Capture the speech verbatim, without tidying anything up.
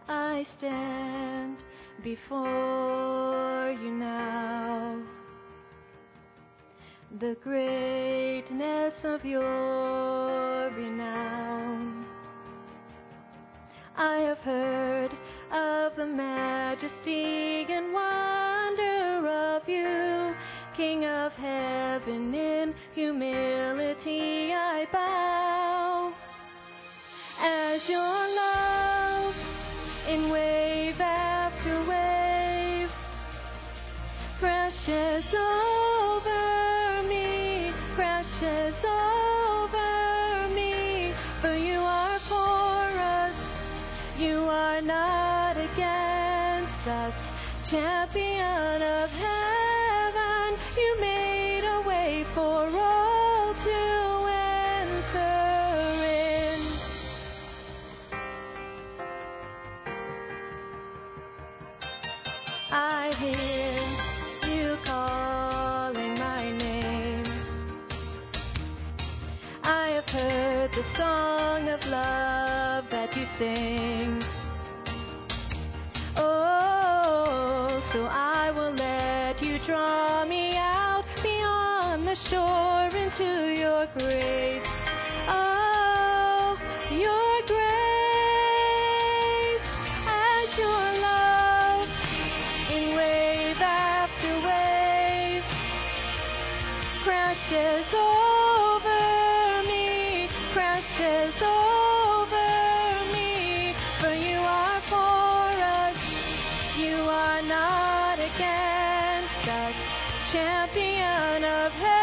I stand before you now. The greatness of your renown. I have heard of the majesty and wonder of you, King of heaven. In humility I bow as your love in wave after wave crashes over me, crashes over me. For you are for us, you are not against us. Champion of heaven, you made a way for all to enter in. I hear you calling my name. I have heard the song of love that you sing. Oh, so I will let you draw me out beyond the shore into your grace. Oh, your grace, as your love in wave after wave crashes over me, crashes over me. For you are for us, you are not against us. Champion of heaven.